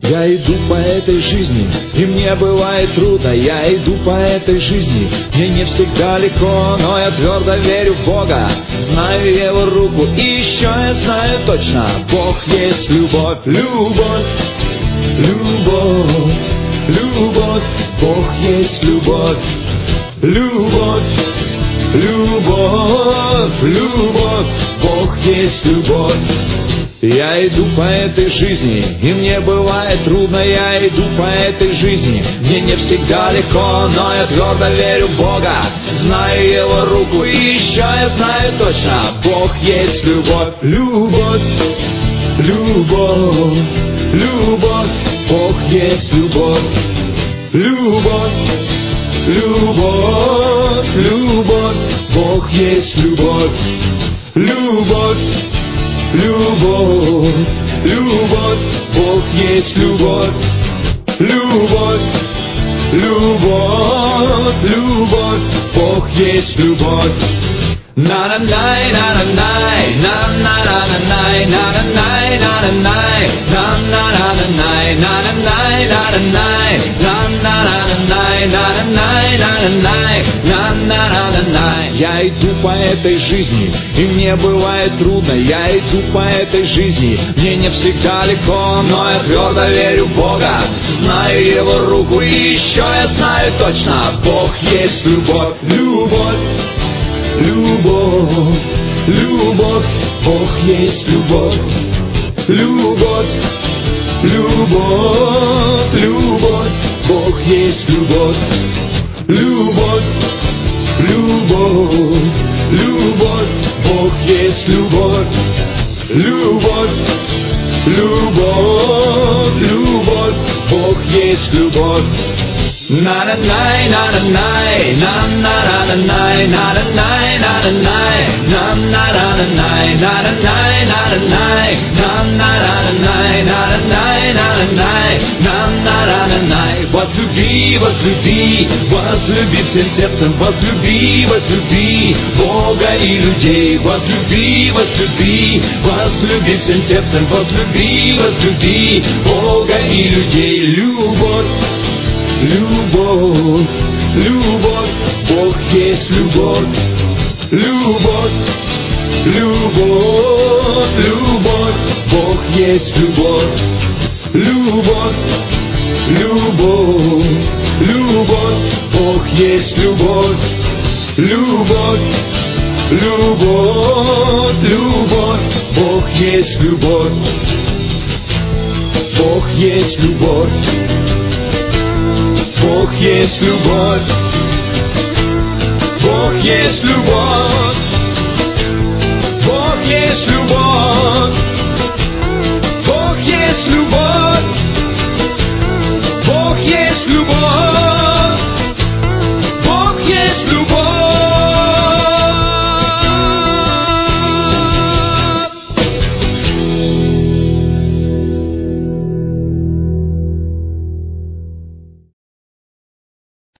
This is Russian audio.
Я иду по этой жизни, и мне бывает трудно. Я иду по этой жизни, мне не всегда легко, но я твердо верю в Бога, знаю Его руку, и еще я знаю точно: Бог есть любовь, любовь, любовь, любовь. Бог есть любовь, любовь, любовь, любовь. Бог есть любовь. Я иду по этой жизни, и мне бывает трудно. Я иду по этой жизни, мне не всегда легко, но я твердо верю в Бога, знаю Его руку, и еще я знаю точно: Бог есть любовь, любовь, любовь, любовь. Бог есть любовь, любовь, любовь, любовь. Бог есть любовь, любовь, любовь, любовь. Бог есть любовь, любовь, любовь, любовь. Бог есть любовь. На-на-най, на-на-най, на-на-на-на-най, на-на-най, на-на-най, на-на-на-на-най, на-на-най, на-на-най, на-на-на-на-най, на-на-най, на-на-най, на-на-на-на-най. Я иду по этой жизни, и мне бывает трудно. Я иду по этой жизни, мне не всегда легко, но я твердо верю в Бога, знаю Его руку, и еще я знаю точно: Бог есть любовь, любовь, любовь, любовь. Бог есть любовь, любовь, любовь, любовь. Бог есть любовь, любовь, любовь, любовь. Бог есть любовь, любовь, любовь, любовь. Бог есть любовь. На-на-най, на-на-най, на-на-на-на-най, на-на-най, на-на-най, на-на-на-на-най, на-на-най, на-на-най, на-на-на-на-най, на-на-най, на-на-най, на-на-на-на-най. Возлюби, возлюби, возлюби всем сердцем, возлюби, возлюби Бога и людей. Возлюби, возлюби, возлюби всем сердцем, возлюби, возлюби Бога и людей. Любовь, любовь, любовь. Бог есть любовь, любовь, любовь, любовь. Бог есть любовь, любовь, любовь, любовь. Бог есть любовь, любовь, любовь, любовь. Бог есть любовь, Бог есть любовь. Бог есть любовь, Бог есть любовь.